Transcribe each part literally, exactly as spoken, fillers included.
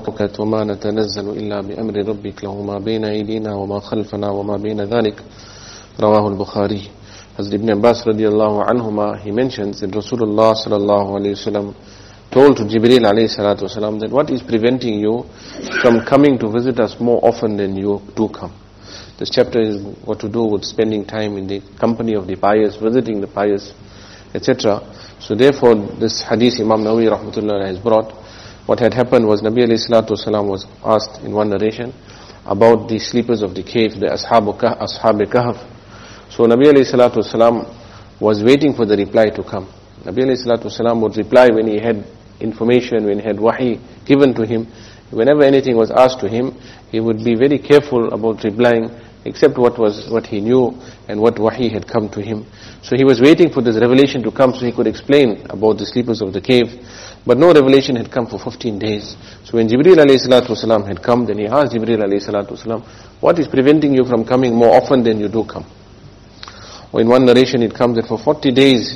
وما نتنزل إلا بأمر ربك له ما بين أيدينا وما خلفنا وما بين ذلك رواه البخاري. Hazrat Ibn Abbas radiallahu anhuma, he mentions that Rasulullah sallallahu alayhi wasallam told to Jibreel alayhi salatu wasalam that what is preventing you from coming to visit us more often than you do come. This chapter is what to do with spending time in the company of the pious, visiting the pious, et cetera. So therefore, this hadith Imam Nawawi rahmatullah has brought. What had happened was Nabi alayhi salatu wasalam was asked in one narration about the sleepers of the cave, the Ashab Kahf. So Nabi alayhi salatu wasalam was waiting for the reply to come. Nabi alayhi salatu wasalam would reply when he had information, when he had wahi given to him. Whenever anything was asked to him, he would be very careful about replying except what was what he knew and what wahi had come to him. So he was waiting for this revelation to come so he could explain about the sleepers of the cave. But no revelation had come for fifteen days. So when Jibreel alayhi salatu wasalam had come, then he asked Jibreel alayhi salatu wasalam, what is preventing you from coming more often than you do come? Or in one narration it comes that for forty days,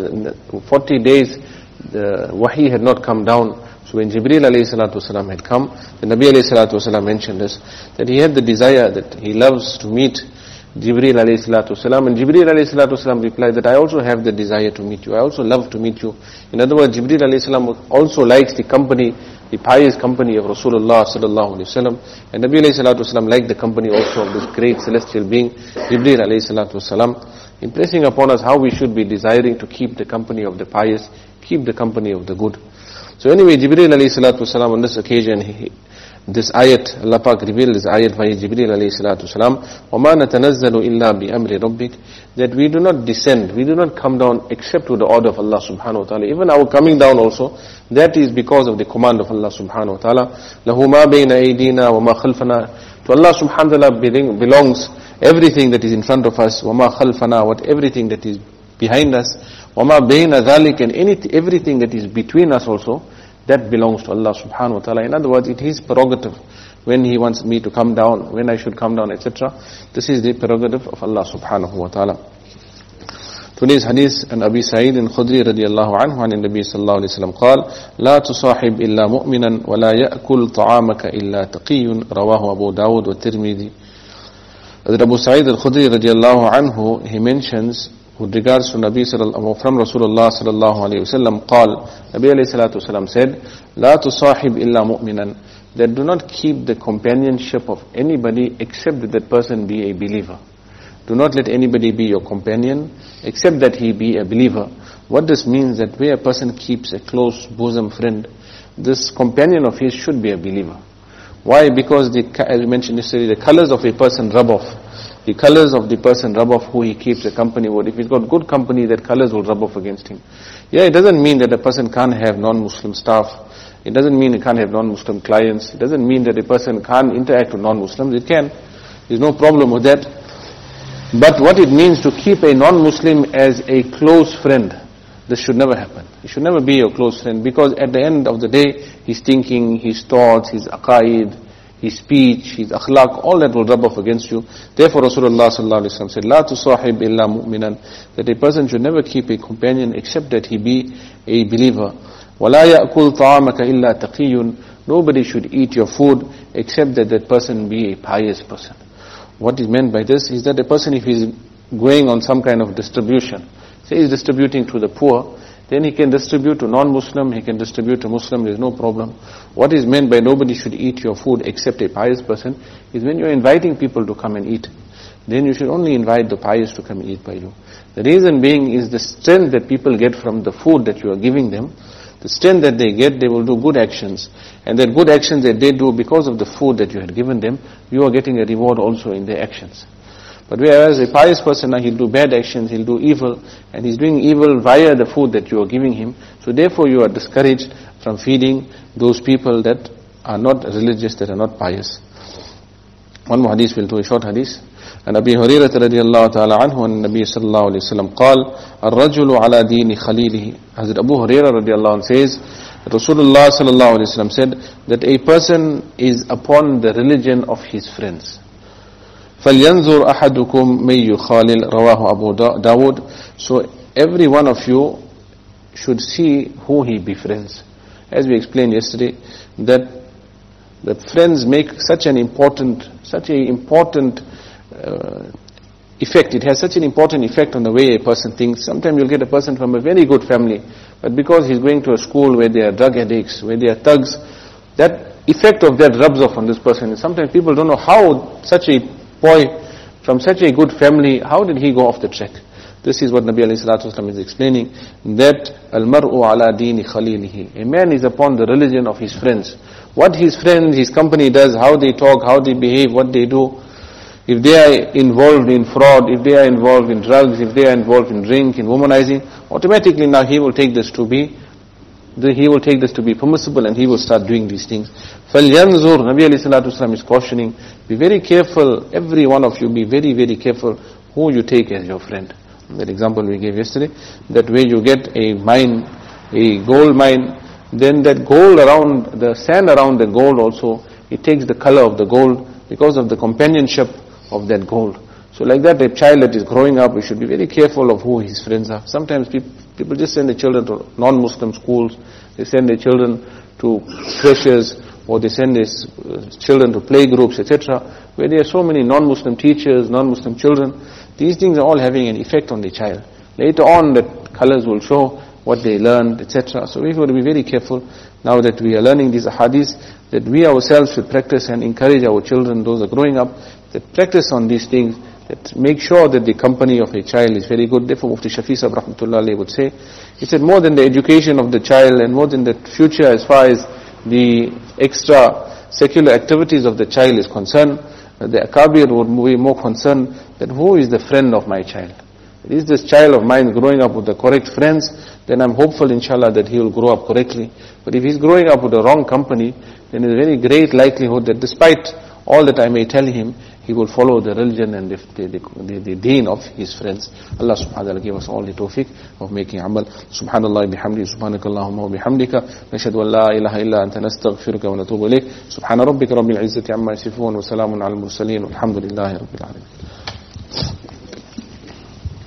forty days the wahi had not come down. So when Jibreel alayhi salatu wasalam had come, the Nabi alayhi salatu wasalam mentioned this, that he had the desire that he loves to meet Jibreel alayhi salatu wasalam. And Jibreel alayhi salatu wasalam replied that I also have the desire to meet you. I also love to meet you. In other words, Jibreel alayhi salam also likes the company, the pious company of Rasulullah sallallahu alayhi wasallam. And Nabi alayhi salatu wasalam liked the company also of this great celestial being, Jibreel alayhi salatu wasalam, impressing upon us how we should be desiring to keep the company of the pious, keep the company of the good. So anyway, Jibreel alayhi salatu wasalam on this occasion, he, this ayat, Allah Pak revealed this ayat via Jibreel alayhi salatu wasalam, وَمَا نَتَنَزَّلُ إِلَّا بِأَمْرِ رَبِّكَ, that we do not descend, we do not come down except with the order of Allah subhanahu wa ta'ala. Even our coming down also, that is because of the command of Allah subhanahu wa ta'ala. لَهُ مَا بَيْنَ أَيْدِينَا وَمَا خَلْفَنَا. To Allah subhanahu wa ta'ala belongs everything that is in front of us, وَمَا خَلْفَنَا, what everything that is behind us, وَمَا بَيْنَ ذَلِكَ, and any, everything that is between us also, that belongs to Allah subhanahu wa ta'ala. In other words, it is prerogative when He wants me to come down, when I should come down, et cetera. This is the prerogative of Allah subhanahu wa ta'ala. Today's hadith an Abi Sa'id al-Khudri radiyallahu anhu an Nabi sallallahu alayhi wa sallam قال لا تصاحب إلا مؤمنا ولا يأكل طعامك إلا تقي رواه أبو داود والترمذي. Abu Sa'id al-Khudri radiyallahu anhu, he mentions with regards to Nabi sallallahu from Rasulullah sallallahu alayhi wa sallam قال, Nabi alayhi salatu wasalam said, لا تصاحب إلا مؤمنا, that do not keep the companionship of anybody except that that person be a believer. Do not let anybody be your companion except that he be a believer. What this means, that where a person keeps a close bosom friend, this companion of his should be a believer. Why? Because the, as we mentioned yesterday, the colors of a person rub off. The colors of the person rub off who he keeps a company with. If he's got good company, that colors will rub off against him. Yeah, it doesn't mean that a person can't have non-Muslim staff. It doesn't mean he can't have non-Muslim clients. It doesn't mean that a person can't interact with non-Muslims. It can. There's no problem with that. But what it means to keep a non-Muslim as a close friend, this should never happen. He should never be your close friend, because at the end of the day, his thinking, his thoughts, his aqaid, his speech, his akhlaq, all that will rub off against you. Therefore Rasulullah sallallahu alaihi wasallam said, لا تصاحب إلا مؤمنا, that a person should never keep a companion except that he be a believer. ولا يأكل طعامك إلا تقي, nobody should eat your food except that that person be a pious person. What is meant by this is that a person, if he is going on some kind of distribution, say he is distributing to the poor, then he can distribute to non-Muslim, he can distribute to Muslim, there is no problem. What is meant by nobody should eat your food except a pious person is when you are inviting people to come and eat, then you should only invite the pious to come and eat by you. The reason being is the strength that people get from the food that you are giving them. The strength that they get, they will do good actions. And that good actions that they do because of the food that you had given them, you are getting a reward also in their actions. But whereas a pious person, now he'll do bad actions, he'll do evil, and he's doing evil via the food that you are giving him. So therefore you are discouraged from feeding those people that are not religious, that are not pious. One more hadith, we'll do a short hadith. And Abi Hurairah radiyallahu ta'ala anhu, and Nabi sallallahu alayhi wa sallam قال الرجل على دين خليله. Hazrat Abu Hurairah radiyallahu anhu says, Rasulullah sallallahu alayhi wa sallam said that a person is upon the religion of his friends. فَلْيَنْظُرْ أَحَدُكُمْ مَنْ يُخَالِلْ رواه Abu Dawud. So every one of you should see who he befriends. As we explained yesterday, that the friends make such an important, such an important uh, effect. It has such an important effect on the way a person thinks. Sometimes you'll get a person from a very good family, but because he's going to a school where there are drug addicts, where there are thugs, that effect of that rubs off on this person. And sometimes people don't know how such a boy from such a good family, how did he go off the track? This is what Nabi alayhi salatu wasalam is explaining, that al-mar'u ala dini khalilihi. A man is upon the religion of his friends. What his friends, his company does, how they talk, how they behave, what they do. If they are involved in fraud, if they are involved in drugs, if they are involved in drink, in womanizing, automatically now he will take this to be, he will take this to be permissible and he will start doing these things. فَلْيَنْظُرْ Nabi alayhi salatu wasalam is cautioning, be very careful, every one of you be very, very careful who you take as your friend. That example we gave yesterday, that way you get a mine, a gold mine, then that gold around, the sand around the gold also, it takes the color of the gold because of the companionship of that gold. So like that, a child that is growing up, we should be very careful of who his friends are. Sometimes people, people just send their children to non-Muslim schools, they send their children to creches, or they send their children to play groups, et cetera, where there are so many non-Muslim teachers, non-Muslim children. These things are all having an effect on the child. Later on, the colors will show what they learned, et cetera. So we've got to be very careful now that we are learning these hadiths, that we ourselves should practice and encourage our children, those who are growing up, that practice on these things, that make sure that the company of a child is very good. Therefore, Mufti Shafi Sahib Rahmatullah Alayhi would say, he said more than the education of the child and more than the future as far as the extra secular activities of the child is concerned, the Akabir would be more concerned that who is the friend of my child. Is this child of mine growing up with the correct friends, then I'm hopeful inshallah that he will grow up correctly. But if he's growing up with the wrong company, then there's a very great likelihood that despite all that I may tell him, he will follow the religion and the, the, the, the deen of his friends. Allah subhanahu wa ta'ala give us all the tawfiq of making amal. Subhanallah bihamdi, subhanakallahumma wa bihamdika, nashhadu an la ilaha illa anta nastaghfiruka wa natubu ilayk. Subhana rabbika rabbil izzati amma yasifun wa salamun ala al-mursaleen walhamdulillahi rabbil alamin.